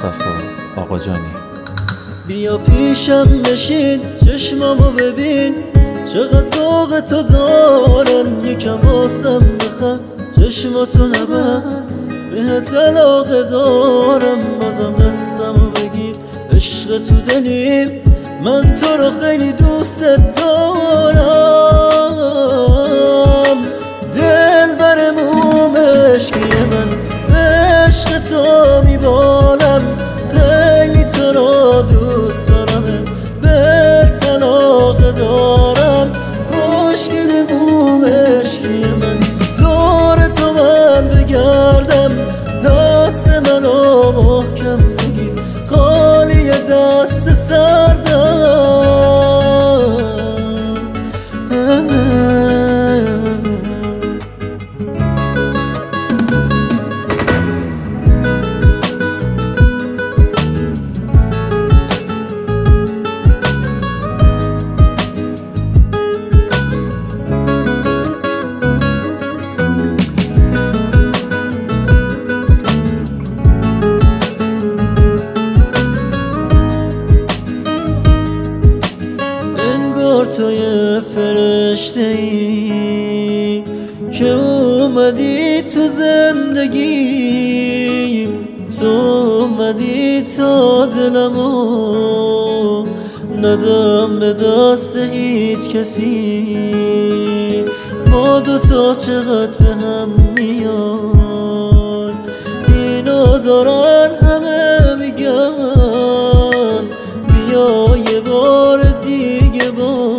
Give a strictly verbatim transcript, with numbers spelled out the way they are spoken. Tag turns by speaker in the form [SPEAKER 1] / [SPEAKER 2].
[SPEAKER 1] مصطفی آقاجانی.
[SPEAKER 2] بیا پیشم نشین، چشمامو ببین، چقدر ذوق تو دارم. یکم واسم بخند، چشماتو نبند، بهت علاقه دارم. بازم دستمو بگیر، عشق تو دلیم، من تو رو خیلی دوست دارم. دل برموم عشقی من، به عشق تو میبالم. خیلی تو رو دوست دارم، بهت علاقه دارم. خوشگل موم عشقی من، دور تو من بگردم. دست منو محکم بگیر، خالی دست سردم. تو یه فرشته ای که اومدی تو زندگیم، تو اومدی تا دلمو ندم به دست هیچ کسی. ما دوتا چقدر به هم میان، اینو دارن همه میگن. بیا یه بار دیگه با